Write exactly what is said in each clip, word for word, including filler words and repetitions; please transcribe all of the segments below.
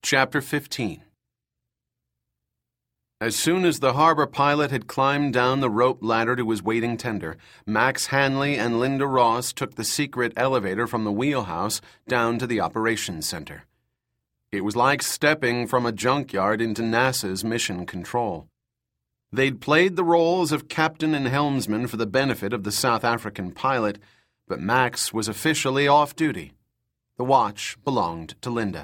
Chapter fifteen. As soon as the harbor pilot had climbed down the rope ladder to his waiting tender, Max Hanley and Linda Ross took the secret elevator from the wheelhouse down to the operations center. It was like stepping from a junkyard into NASA's mission control. They'd played the roles of captain and helmsman for the benefit of the South African pilot, but Max was officially off duty. The watch belonged to Linda.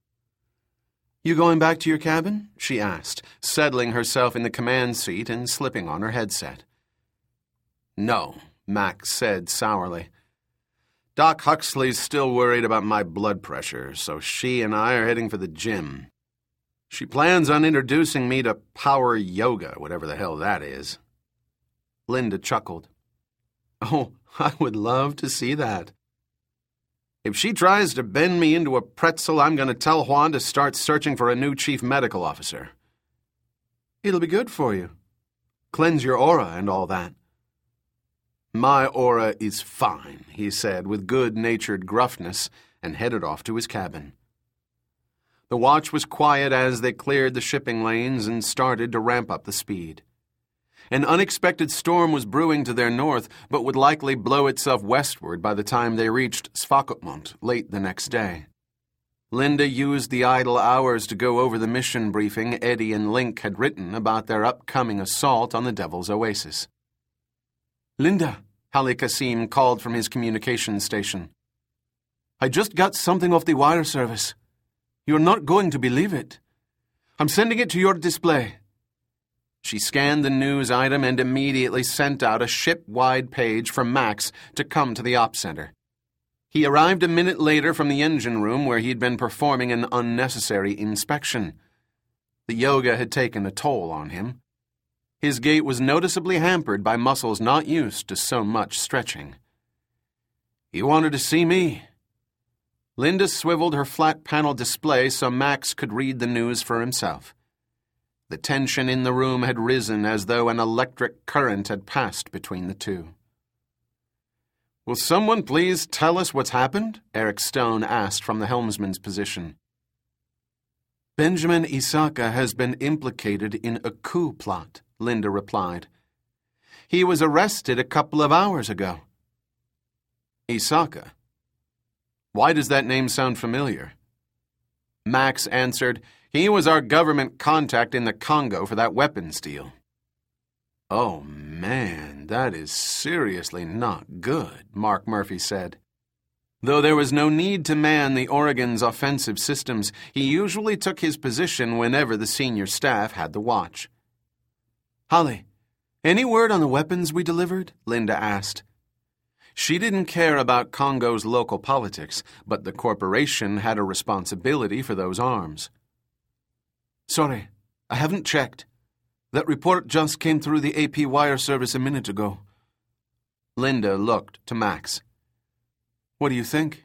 "You going back to your cabin?" she asked, settling herself in the command seat and slipping on her headset. "No," Max said sourly. "Doc Huxley's still worried about my blood pressure, so she and I are heading for the gym. She plans on introducing me to power yoga, whatever the hell that is." Linda chuckled. "Oh, I would love to see that." "If she tries to bend me into a pretzel, I'm going to tell Juan to start searching for a new chief medical officer." "It'll be good for you. Cleanse your aura and all that." "My aura is fine," he said with good-natured gruffness, and headed off to his cabin. The watch was quiet as they cleared the shipping lanes and started to ramp up the speed. An unexpected storm was brewing to their north, but would likely blow itself westward by the time they reached Swakopmund late the next day. Linda used the idle hours to go over the mission briefing Eddie and Link had written about their upcoming assault on the Devil's Oasis. "Linda," Hali Kasim called from his communications station. "I just got something off the wire service. You're not going to believe it. I'm sending it to your display." She scanned the news item and immediately sent out a ship-wide page for Max to come to the op center. He arrived a minute later from the engine room where he'd been performing an unnecessary inspection. The yoga had taken a toll on him. His gait was noticeably hampered by muscles not used to so much stretching. "You wanted to see me?" Linda swiveled her flat-panel display so Max could read the news for himself. The tension in the room had risen as though an electric current had passed between the two. "Will someone please tell us what's happened?" Eric Stone asked from the helmsman's position. "Benjamin Isaka has been implicated in a coup plot," Linda replied. "He was arrested a couple of hours ago." "Isaka? Why does that name sound familiar?" Max answered, "He was our government contact in the Congo for that weapons deal." "Oh, man, that is seriously not good," Mark Murphy said. Though there was no need to man the Oregon's offensive systems, he usually took his position whenever the senior staff had the watch. "Holly, any word on the weapons we delivered?" Linda asked. She didn't care about Congo's local politics, but the corporation had a responsibility for those arms. "Sorry, I haven't checked. That report just came through the A P wire service a minute ago." Linda looked to Max. "What do you think?"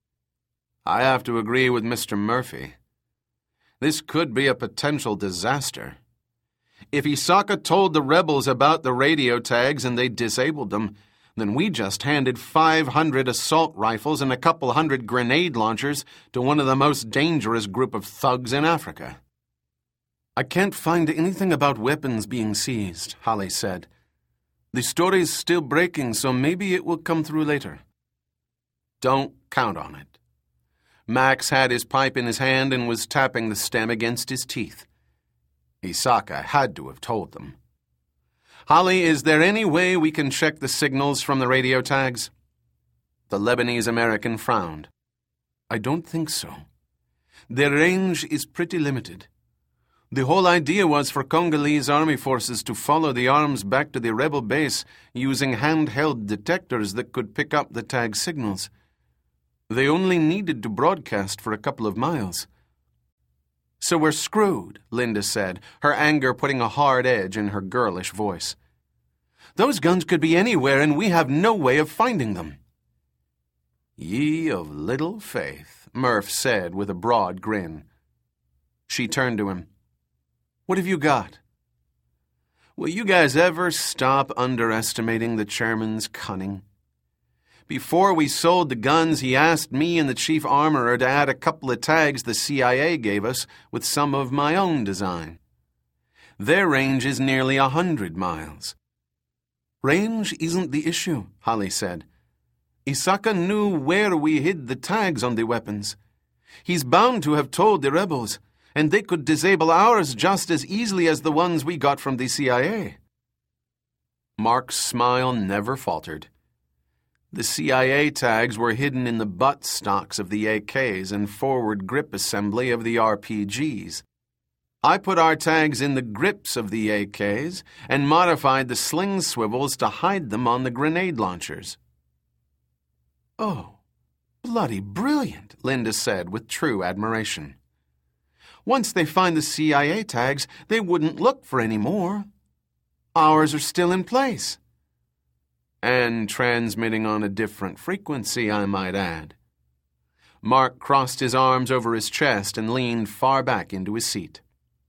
"I have to agree with Mister Murphy. This could be a potential disaster. If Isaka told the rebels about the radio tags and they disabled them, then we just handed five hundred assault rifles and a couple hundred grenade launchers to one of the most dangerous group of thugs in Africa." "I can't find anything about weapons being seized," Holly said. "The story's still breaking, so maybe it will come through later." "Don't count on it." Max had his pipe in his hand and was tapping the stem against his teeth. Isaka had to have told them. "Holly, is there any way we can check the signals from the radio tags?" The Lebanese-American frowned. "I don't think so. Their range is pretty limited. The whole idea was for Congolese army forces to follow the arms back to the rebel base using handheld detectors that could pick up the tag signals. They only needed to broadcast for a couple of miles." "So we're screwed," Linda said, her anger putting a hard edge in her girlish voice. "Those guns could be anywhere, and we have no way of finding them." "Ye of little faith," Murph said with a broad grin. She turned to him. "What have you got?" "Will you guys ever stop underestimating the chairman's cunning? Before we sold the guns, he asked me and the chief armorer to add a couple of tags the C I A gave us with some of my own design. Their range is nearly a hundred miles. Range isn't the issue, Holly said. Isaka knew where we hid the tags on the weapons. He's bound to have told the rebels, and they could disable ours just as easily as the ones we got from the C I A. Mark's smile never faltered. The C I A tags were hidden in the butt stocks of the A Ks and forward grip assembly of the R P Gs. I put our tags in the grips of the A Ks and modified the sling swivels to hide them on the grenade launchers. Oh, bloody brilliant, Linda said with true admiration. Once they find the C I A tags, they wouldn't look for any more. Ours are still in place. And transmitting on a different frequency, I might add. Mark crossed his arms over his chest and leaned far back into his seat.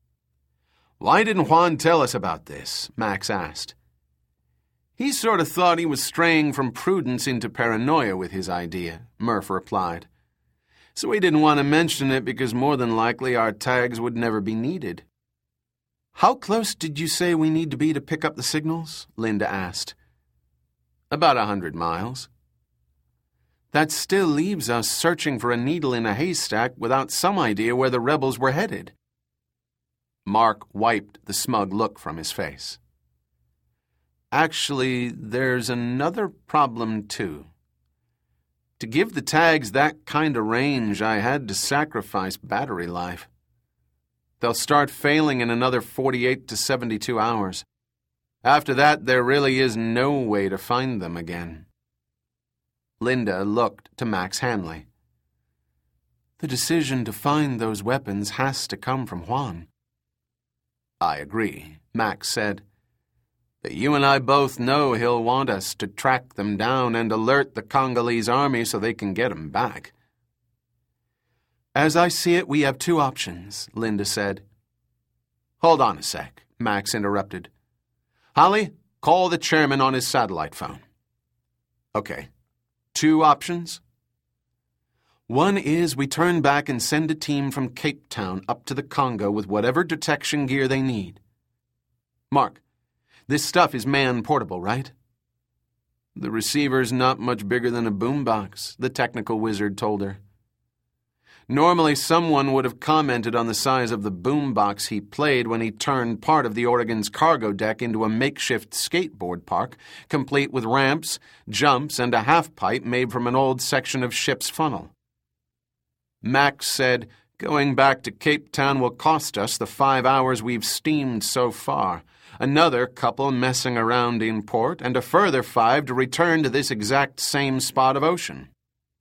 Why didn't Juan tell us about this? Max asked. He sort of thought he was straying from prudence into paranoia with his idea, Murph replied. So he didn't want to mention it because more than likely our tags would never be needed. How close did you say we need to be to pick up the signals? Linda asked. About a hundred miles. That still leaves us searching for a needle in a haystack without some idea where the rebels were headed. Mark wiped the smug look from his face. Actually, there's another problem, too. To give the tags that kind of range, I had to sacrifice battery life. They'll start failing in another forty-eight to seventy-two hours. After that, there really is no way to find them again. Linda looked to Max Hanley. The decision to find those weapons has to come from Juan. I agree, Max said. But you and I both know he'll want us to track them down and alert the Congolese army so they can get them back. As I see it, we have two options, Linda said. Hold on a sec, Max interrupted. Holly, call the chairman on his satellite phone. Okay, two options? One is we turn back and send a team from Cape Town up to the Congo with whatever detection gear they need. Mark, this stuff is man-portable, right? The receiver's not much bigger than a boombox, the technical wizard told her. Normally, someone would have commented on the size of the boombox he played when he turned part of the Oregon's cargo deck into a makeshift skateboard park, complete with ramps, jumps, and a half-pipe made from an old section of ship's funnel. Max said, going back to Cape Town will cost us the five hours we've steamed so far, another couple messing around in port, and a further five to return to this exact same spot of ocean.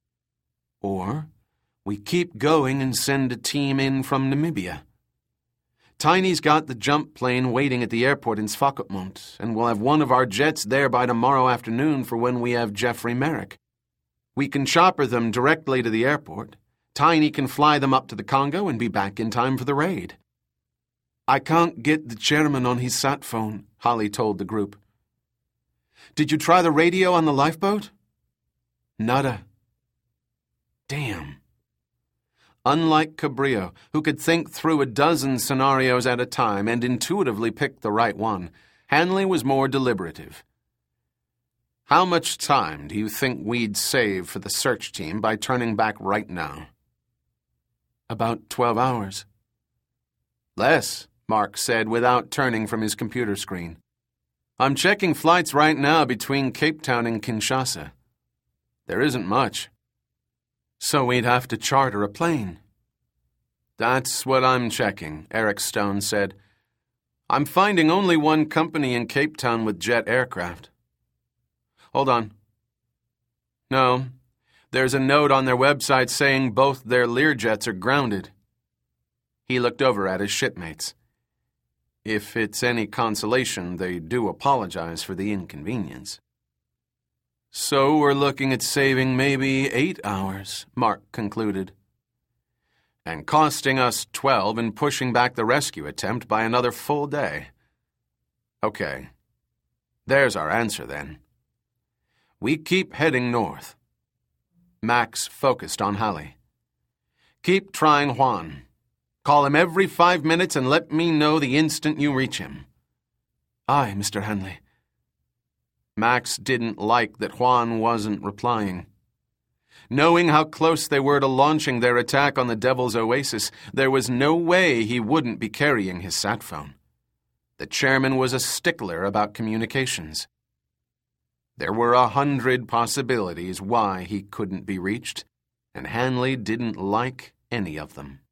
Or we keep going and send a team in from Namibia. Tiny's got the jump plane waiting at the airport in Swakopmund, and we'll have one of our jets there by tomorrow afternoon for when we have Jeffrey Merrick. We can chopper them directly to the airport. Tiny can fly them up to the Congo and be back in time for the raid. I can't get the chairman on his sat phone, Holly told the group. Did you try the radio on the lifeboat? Nada. Damn. Unlike Cabrillo, who could think through a dozen scenarios at a time and intuitively pick the right one, Hanley was more deliberative. How much time do you think we'd save for the search team by turning back right now? About twelve hours. Less, Mark said without turning from his computer screen. I'm checking flights right now between Cape Town and Kinshasa. There isn't much. So we'd have to charter a plane. That's what I'm checking, Eric Stone said. I'm finding only one company in Cape Town with jet aircraft. Hold on. No, there's a note on their website saying both their Learjets are grounded. He looked over at his shipmates. If it's any consolation, they do apologize for the inconvenience. So we're looking at saving maybe eight hours, Mark concluded. And costing us twelve and pushing back the rescue attempt by another full day. Okay. There's our answer, then. We keep heading north. Max focused on Hallie. Keep trying Juan. Call him every five minutes and let me know the instant you reach him. Aye, Mister Hanley. Max didn't like that Juan wasn't replying. Knowing how close they were to launching their attack on the Devil's Oasis, there was no way he wouldn't be carrying his sat phone. The chairman was a stickler about communications. There were a hundred possibilities why he couldn't be reached, and Hanley didn't like any of them.